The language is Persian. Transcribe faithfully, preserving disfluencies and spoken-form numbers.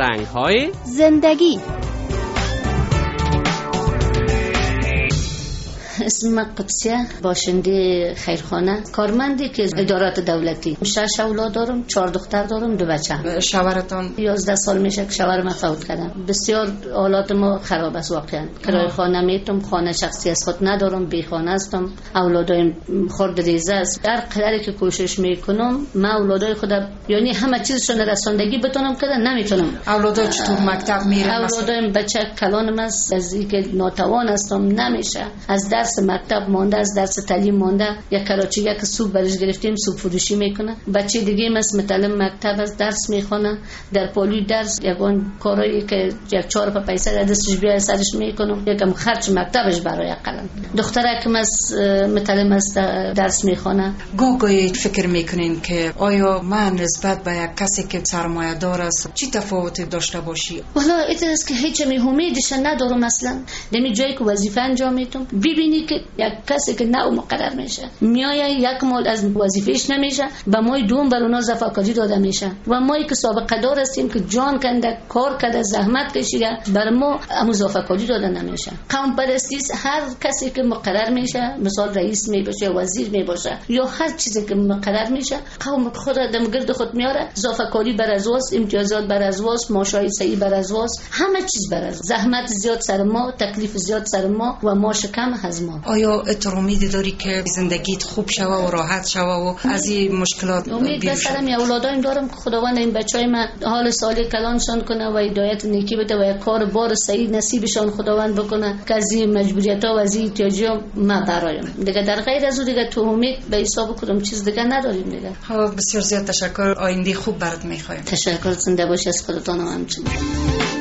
رنگ‌های زندگی. اسم من قدسیه، باشنده خیرخانه، کارمندی که ادارات دولتی. شش اولاد دارم، چهار دختر دارم، دو بچه. شوهرتان یازده سال میشه که شوهرم فوت کردم. بسیار حالات ما خراب است واقعا. کرایه خانه میتونم، خانه شخصی از خود ندارم، بی خانه هستم. اولادایم خرد ریزه است. هر قدری که کوشش میکنم من اولادای خودم یعنی همه چیزشون رساندگی بتونم کردن نمیتونم. اولادای چطور مکتب میرن؟ اولادایم بچه کلانم است، از اینکه ناتوان هستم نمیشه. از درس مکتب مانده، از درس تعلیم مانده. یک کراچی یک سوپ برش گرفتیم، سوپ فروشی میکنه. بچه دیگه مس متعلم مکتب از درس میخونه، در پالوی درس یگان کارایی که یک چهار پا پیسه در دستش بیای سرش میکنم، یکم خرج مکتبش برای قلم. دختره که مس متعلم است درس میخونه. گاهی فکر میکنین که آیا من نسبت به یک کسی که سرمایه دار است چی تفاوتی داشته باشی؟ والا این است که هیچ می امیدش ندارم اصلا. دمی جایی که وظیفه انجام میتم ببینی که یک کسی که نو مقرر میشه میایه یک مال از وظیفهش نمیشه، به مای دوم بر اونا زفاکاری داده میشه و مایی که سابقه دار هستیم که جان کنده کار کرده زحمت کشیده بر ما امو زفاکاری داده نمیشه. قوم پرستی هر کسی که مقرر میشه، مثال رئیس می باشه، وزیر می باشه یا هر چیزی که مقرر میشه، قوم خود دم گرد خود میاره، زفاکاری بر از واس، امتیازات بر از واس، ماشای صحیح بر از واس، همه چیز بر از زحمت زیاد سر ما، تکلیف زیاد سر ما و ما شکم از ما. آیا تو امیدی داری که زندگیت خوب شوه و راحت شوه و از این مشکلات امید دارم؟ یا اولادایم دارم که خداوند این بچهای من حال سالی کلانشان کنه و هدایت نیکی بده و یک کار بار صحیح نصیبشان خداوند بکنه که از این مجبوریت‌ها و از این احتیاجات ما برایم دیگه. در غیر از اون دیگه تو امید به حساب کدوم چیز دیگه نداریم دیگه. ها بسیار زیاد تشکر. آینده خوب برات می‌خوایم. تشکر. زنده باشی. از خودتان هم همچنین.